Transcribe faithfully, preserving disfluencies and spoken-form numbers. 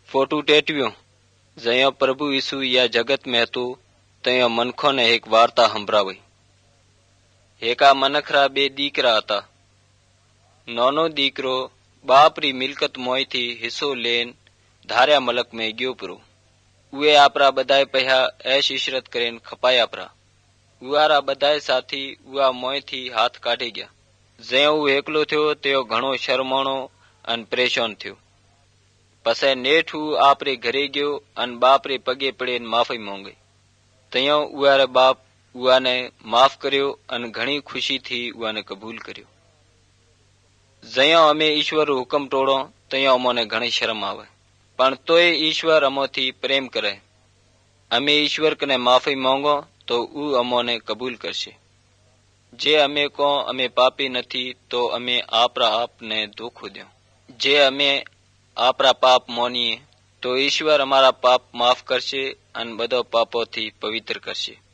Photo टेटव्यो जयो प्रभु यीशु या जगत में हतु तयो मनखो ने एक वार्ता संभळावी। एका मनखरा बे दीकरा हता। नानो दीकरो बापरी मिलकत मोयथी हिस्सो लेन धार्या मलक में गयो परो। उए आपरा बधाय पह्या ऐश इशरत करीन खपाया परा। उआरा बधाय साथी उआ मोयथी हाथ काढी गया। जयो उ एकलो थयो तेओ घणो शर्माणो अन परेशान थयो। पछे नेठ उ आपरे घरे गयो अन बापरे पगे पड़ीने माफी मांगी। तयो उआरे बाप उआने माफ कर्यो अन घणी खुशी थी उआने कबूल कर्यो। जयो अमे ईश्वर हुकम टोड़ो तयो अमोने घणी शर्म आवे, पण तोय ईश्वर अमोथी प्रेम करे। अमे ईश्वर कने माफी मांगो तो उ अमोने कबूल करशे। जे अमे को अमे पापी नथी तो अमे आपरा आपने धोखो द्यो। जे अमे आपरा पाप मोनीए तो ईश्वर अमारा पाप माफ करशे अन बधो पापोथी पवित्र करशे।